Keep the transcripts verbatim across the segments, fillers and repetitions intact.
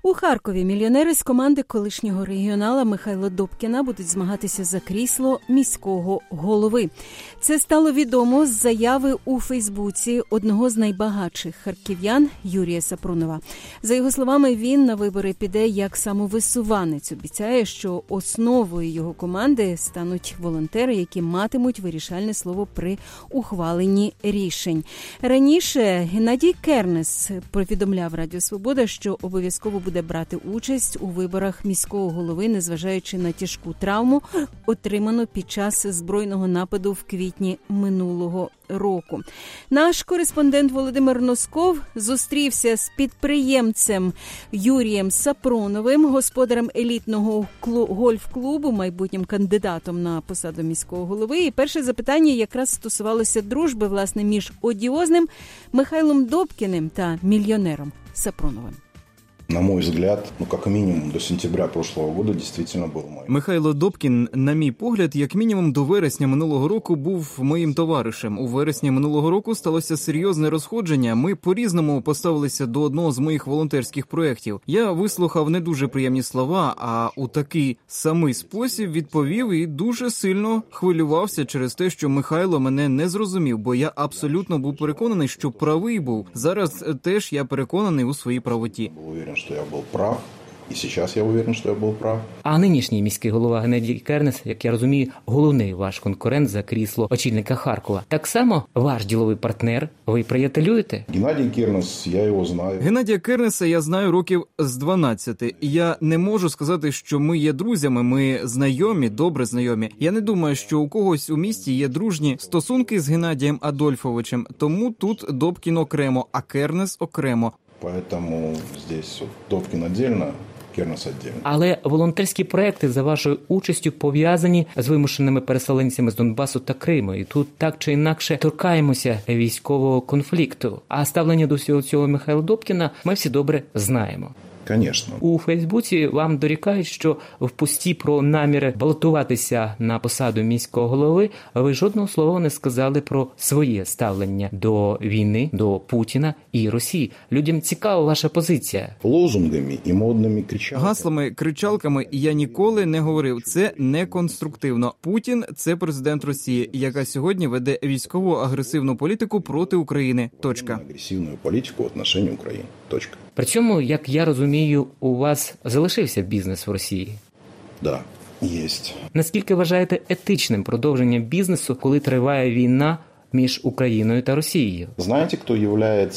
У Харкові мільйонери з команди колишнього регіонала Михайла Добкіна будуть змагатися за крісло міського голови. Це стало відомо з заяви у Фейсбуці одного з найбагатших харків'ян Юрія Сапронова. За його словами, він на вибори піде як самовисуванець. Обіцяє, що основою його команди стануть волонтери, які матимуть вирішальне слово при ухваленні рішень. Раніше Геннадій Кернес повідомляв Радіо Свобода, що обов'язково буде брати участь у виборах міського голови, незважаючи на тяжку травму, отриману під час збройного нападу в квітні минулого року. Наш кореспондент Володимир Носков зустрівся з підприємцем Юрієм Сапроновим, господарем елітного гольф-клубу, майбутнім кандидатом на посаду міського голови. І перше запитання якраз стосувалося дружби, власне, між одіозним Михайлом Добкіним та мільйонером Сапроновим. На мой взгляд, ну, как минимум, до сентября прошлого года действительно был моим. Михайло Добкін, на мій погляд, як мінімум до вересня минулого року був моїм товаришем. У вересні минулого року сталося серйозне розходження. Ми по-різному поставилися до одного з моїх волонтерських проєктів. Я вислухав не дуже приємні слова, а у такий самий спосіб відповів і дуже сильно хвилювався через те, що Михайло мене не зрозумів, бо я абсолютно був переконаний, що правий був. Зараз теж я переконаний у своїй правоті. Что я был прав, і зараз я уверен, що я був прав. А нинішній міський голова Геннадій Кернес, як я розумію, головний ваш конкурент за крісло очільника Харкова. Так само ваш діловий партнер, ви приятелюєте? Геннадій Кернес, я його знаю. Геннадія Кернеса я знаю років з дванадцяти. Я не можу сказати, що ми є друзями, ми знайомі, добре знайомі. Я не думаю, що у когось у місті є дружні стосунки з Геннадієм Адольфовичем, тому тут Добкін окремо, а Кернес окремо. Поэтому здесь Добкін отдельно, Кернес отдельно. Але волонтерські проекти за вашою участю пов'язані з вимушеними переселенцями з Донбасу та Криму. І тут так чи інакше торкаємося військового конфлікту. А ставлення до всього цього Михайла Добкіна ми всі добре знаємо. Конечно. У Фейсбуці вам дорікають, що в пості про наміри балотуватися на посаду міського голови ви жодного слова не сказали про своє ставлення до війни, до Путіна і Росії. Людям цікава ваша позиція. Лозунгами і модними кричалками. Гаслами, кричалками я ніколи не говорив. Це не конструктивно. Путін – це президент Росії, яка сьогодні веде військову агресивну політику проти України. Точка. Агресивну політику в отношении України. Точка. При цьому, як я розумію, у вас залишився бізнес в Росії? Да, єсть. Наскільки вважаєте етичним продовження бізнесу, коли триває війна між Україною та Росією? Знаєте, хто є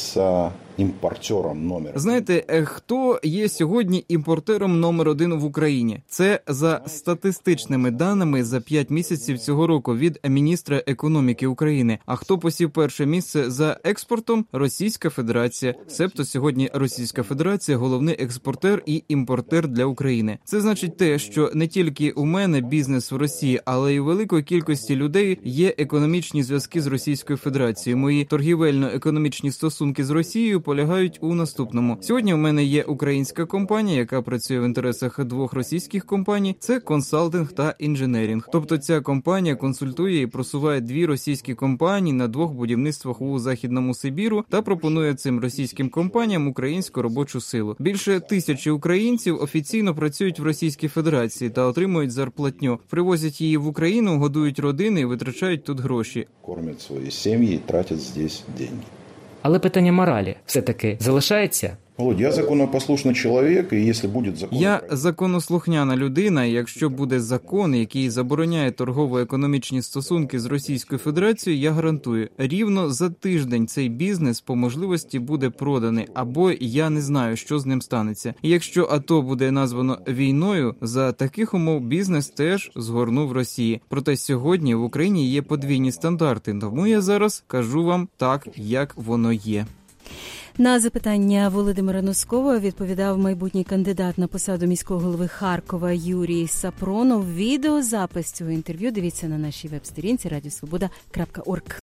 імпортером номер? Знаєте, хто є сьогодні імпортером номер один в Україні? Це за статистичними даними за п'ять місяців цього року від міністра економіки України. А хто посів перше місце за експортом? Російська Федерація. Себто сьогодні Російська Федерація – головний експортер і імпортер для України. Це значить те, що не тільки у мене бізнес в Росії, але й у великої кількості людей є економічні зв'язки з Російською Федерацією. Мої торгівельно-економічні стосунки з Росією полягають у наступному. Сьогодні у мене є українська компанія, яка працює в інтересах двох російських компаній. Це консалтинг та інженерінг. Тобто ця компанія консультує і просуває дві російські компанії на двох будівництвах у Західному Сибіру та пропонує цим російським компаніям українську робочу силу. Більше тисячі українців офіційно працюють в Російській Федерації та отримують зарплатню. Привозять її в Україну, годують родини і витрачають тут гроші. Кормять свої сім'ї і тратять здесь деньги. Але питання моралі все-таки залишається? Володь, я законопослушний чоловік, і якщо буде закон... Я законослухняна людина, і якщо буде закон, який забороняє торгово-економічні стосунки з Російською Федерацією, я гарантую, рівно за тиждень цей бізнес по можливості буде проданий, або я не знаю, що з ним станеться. І якщо АТО буде названо війною, за таких умов бізнес теж згорнув Росії. Проте сьогодні в Україні є подвійні стандарти, тому я зараз кажу вам так, як воно є. На запитання Володимира Носкова відповідав майбутній кандидат на посаду міського голови Харкова Юрій Сапронов. Відеозапис цього інтерв'ю дивіться на нашій веб-сторінці радіо свобода крапка орг.